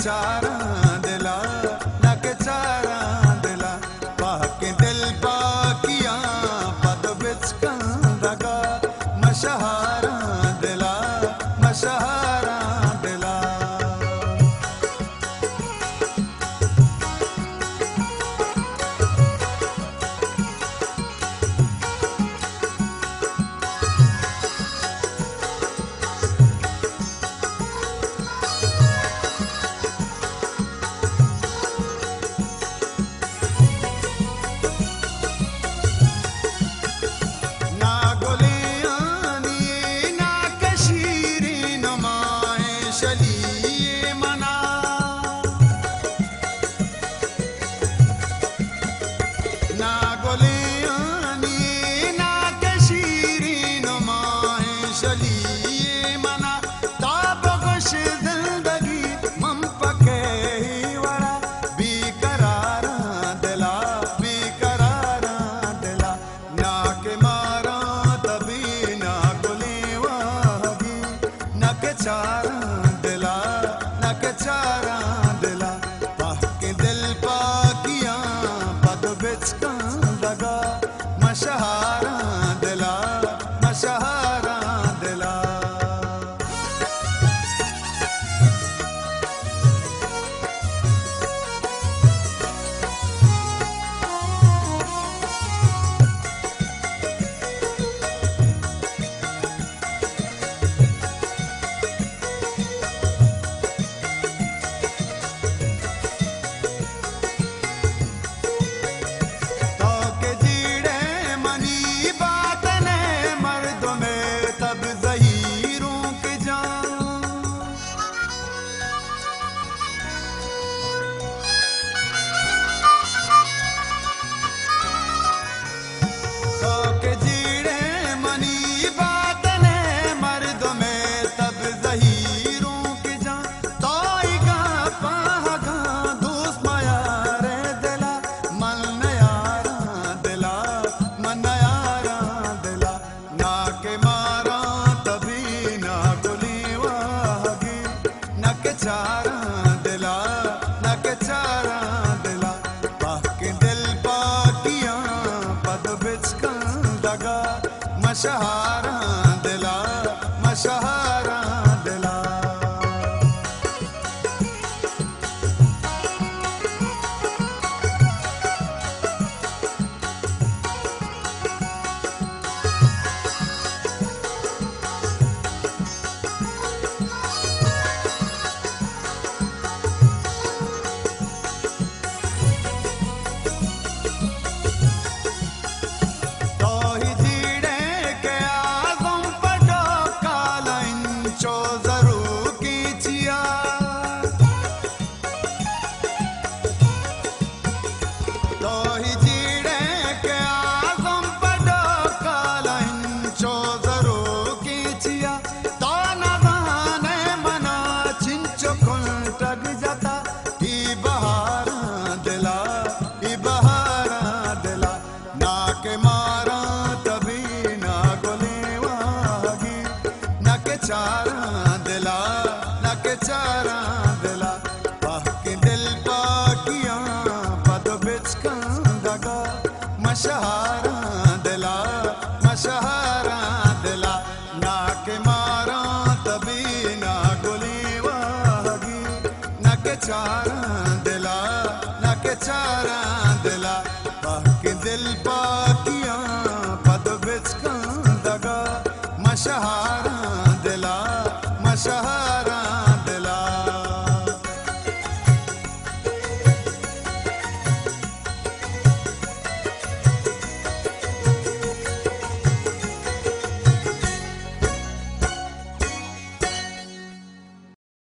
चारा दिला नक चारा दिला पाके दिल पाकिया पद बिच कंदगा मशहारा दिला मशहारा दिला चारा दिला नक चारा दिला पाके दिल पाकिया पद बिच कंदगा मशहारा दिला मशहारा दिला चारा दिला नक चारा दिला पाके दिल पाकिया पद बिच कंदगा मशहारा दिला मशहारा दिला चारा दिला नक चारा दिला पाके दिल पाकिया पद बिच कंदगा मशहारा दिला मशहारा दिला नाक मारा तभी ना गोली वागी नक चारा दिला नक चारा